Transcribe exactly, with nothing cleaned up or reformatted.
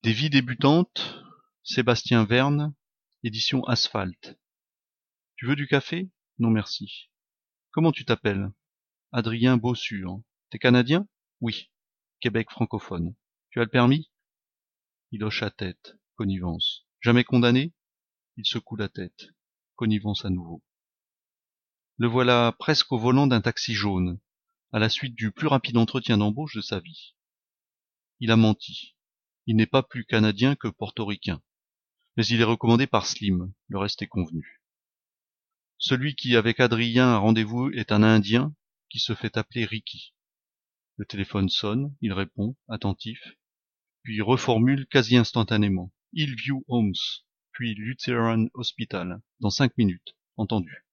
Des vies débutantes, Sébastien Verne, édition Asphalte. Tu veux du café? Non merci. Comment tu t'appelles? Adrien Bossuet. T'es canadien? Oui. Québec francophone. Tu as le permis? Il hoche la tête. Connivence. Jamais condamné? Il secoue la tête. Connivence à nouveau. Le voilà presque au volant d'un taxi jaune, à la suite du plus rapide entretien d'embauche de sa vie. Il a menti. Il n'est pas plus canadien que portoricain. Mais il est recommandé par Slim, le reste est convenu. Celui qui, avec Adrien, a rendez-vous est un Indien qui se fait appeler Ricky. Le téléphone sonne, il répond, attentif, puis reformule quasi instantanément. Hillview Homes, puis Lutheran Hospital, dans cinq minutes, entendu.